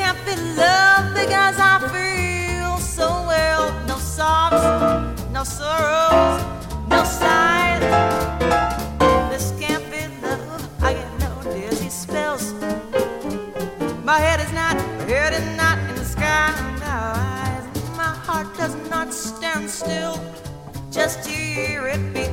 can't feel love because I feel so well. No sobs, no sorrows, no sighs. This can't be love. I get no dizzy spells. My head is not in the sky. No, my heart does not stand still just to hear it beat.